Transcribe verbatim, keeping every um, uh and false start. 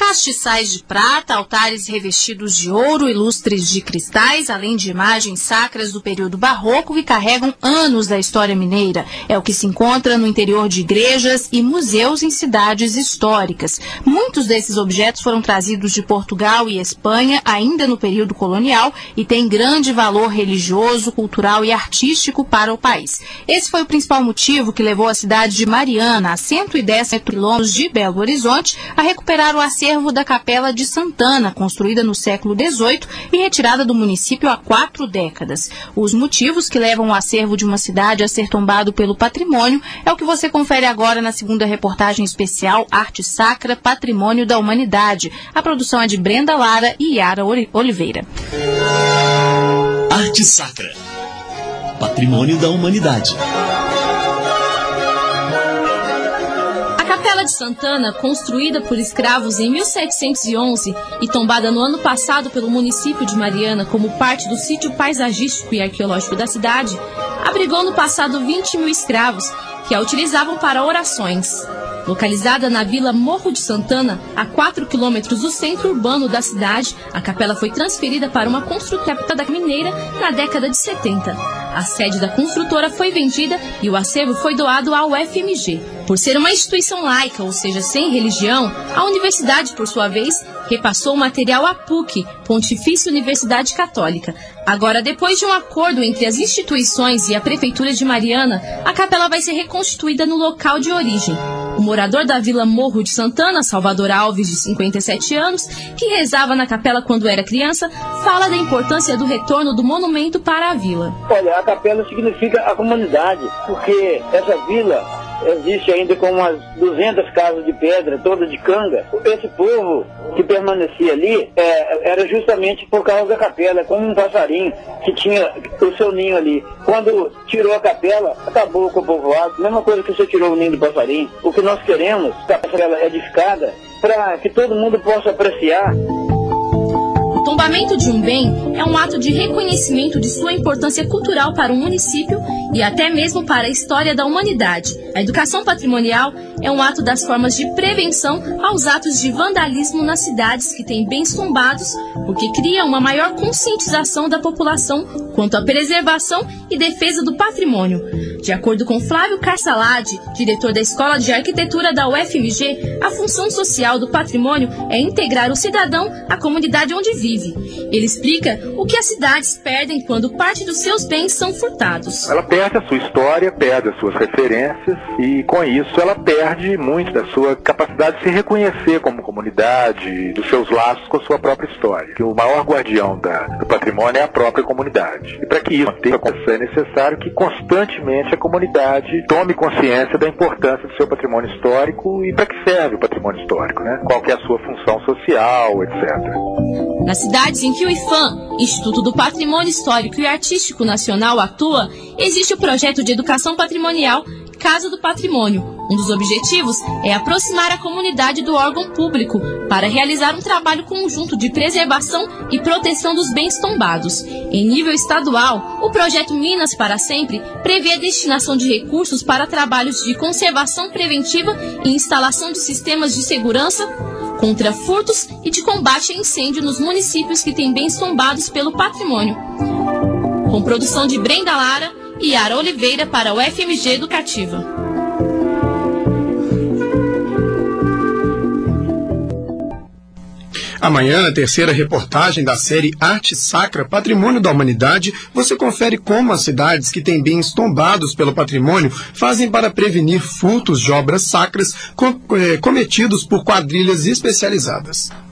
castiçais de prata, altares revestidos de ouro e lustres de cristais, além de imagens sacras do período barroco que carregam anos da história mineira. É o que se encontra no interior de igrejas e museus em cidades históricas. Muitos desses objetos foram trazidos de Portugal e Espanha ainda no período colonial e têm grande valor religioso, cultural e artístico para o país. Esse foi o principal motivo que levou a cidade de Mariana, a cento e dez quilômetros de Belo Horizonte, a recuperar o acervo da Capela de Santana, construída no século dezoito e retirada do município há quatro décadas. Os motivos que levam o acervo de uma cidade a ser tombado pelo patrimônio é o que você confere agora na segunda reportagem especial Arte Sacra, Patrimônio da Humanidade. A produção é de Brenda Lara e Yara Oliveira. Arte Sacra, Patrimônio da Humanidade. A Capela de Santana, construída por escravos em mil setecentos e onze e tombada no ano passado pelo município de Mariana como parte do sítio paisagístico e arqueológico da cidade, abrigou no passado vinte mil escravos que a utilizavam para orações. Localizada na Vila Morro de Santana, a quatro quilômetros do centro urbano da cidade, a capela foi transferida para uma construtora mineira na década de setenta. A sede da construtora foi vendida e o acervo foi doado ao U F M G. Por ser uma instituição laica, ou seja, sem religião, a universidade, por sua vez, repassou o material à P U C, Pontifícia Universidade Católica. Agora, depois de um acordo entre as instituições e a Prefeitura de Mariana, a capela vai ser reconstituída no local de origem. O morador da Vila Morro de Santana, Salvador Alves, de cinquenta e sete anos, que rezava na capela quando era criança, fala da importância do retorno do monumento para a vila. Olha, a capela significa a comunidade, porque essa vila existe ainda com umas duzentas casas de pedra, todas de canga. Esse povo que permanecia ali é, era justamente por causa da capela, como um passarinho que tinha o seu ninho ali. Quando tirou a capela, acabou com o povoado. Mesma coisa que você tirou o ninho do passarinho. O que nós queremos, a capela edificada, para que todo mundo possa apreciar. O tombamento de um bem é um ato de reconhecimento de sua importância cultural para o município e até mesmo para a história da humanidade. A educação patrimonial é um ato das formas de prevenção aos atos de vandalismo nas cidades que têm bens tombados, porque cria uma maior conscientização da população quanto à preservação e defesa do patrimônio. De acordo com Flávio Carsalade, diretor da Escola de Arquitetura da U F M G, a função social do patrimônio é integrar o cidadão à comunidade onde vive. Ele explica o que as cidades perdem quando parte dos seus bens são furtados. Ela perde a sua história, perde as suas referências e, com isso, ela perde muito da sua capacidade de se reconhecer como comunidade, dos seus laços com a sua própria história. Que o maior guardião da, do patrimônio é a própria comunidade. E para que isso aconteça, é necessário que constantemente a comunidade tome consciência da importância do seu patrimônio histórico e para que serve o patrimônio histórico, né? Qual que é a sua função social, etcétera. Nas cidades em que o I F A M, Instituto do Patrimônio Histórico e Artístico Nacional, atua, existe o projeto de educação patrimonial Casa do Patrimônio. Um dos objetivos é aproximar a comunidade do órgão público para realizar um trabalho conjunto de preservação e proteção dos bens tombados. Em nível estadual, o projeto Minas para Sempre prevê a destinação de recursos para trabalhos de conservação preventiva e instalação de sistemas de segurança contra furtos e de combate a incêndio nos municípios que têm bens tombados pelo patrimônio. Com produção de Brenda Lara e Yara Oliveira para o F M G Educativa. Amanhã, na terceira reportagem da série Arte Sacra, Patrimônio da Humanidade, você confere como as cidades que têm bens tombados pelo patrimônio fazem para prevenir furtos de obras sacras com, eh, cometidos por quadrilhas especializadas.